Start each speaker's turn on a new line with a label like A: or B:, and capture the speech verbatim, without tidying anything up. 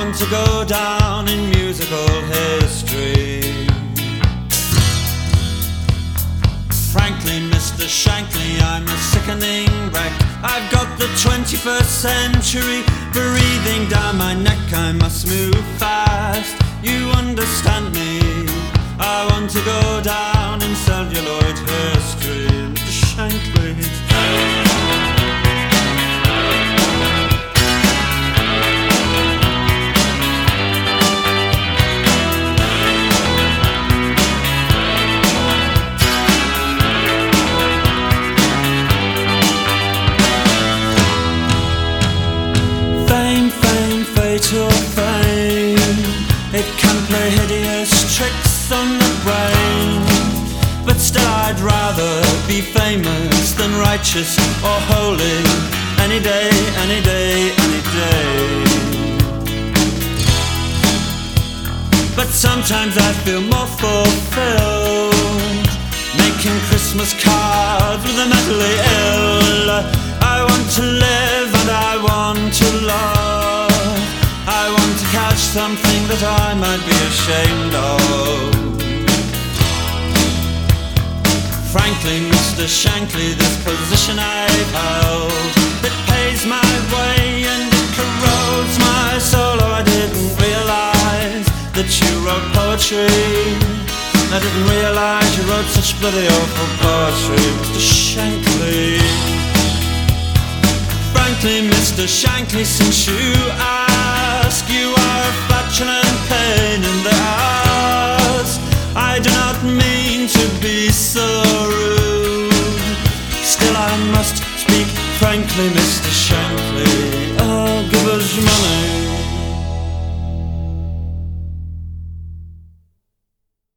A: want to go down in musical history. Frankly, Mister Shankly, I'm a sickening wreck. I've got the twenty-first century breathing down my neck. I must move fast, you understand me. I want to go down in celluloid history, Mister Shankly. Fame, fame, fatal fame. It can play hideous tricks on the brain. But still I'd rather be famous than righteous or holy. Any day, any day, any day. But sometimes I feel more fulfilled making Christmas cards with the mentally ill. I want to live and I want to love. I want to catch something that I might be ashamed of. Frankly, Mister Shankly, this position I've held, it pays my way and it corrodes my soul. Oh, I didn't realize that you wrote poetry. I didn't realize you wrote such bloody awful poetry, Mister Shankly. Frankly, Mister Shankly, since you ask, you are a flatulent pain in the ass. I do not mean to be so rude, still I must speak frankly, Mister Shankly. Oh, give us your money.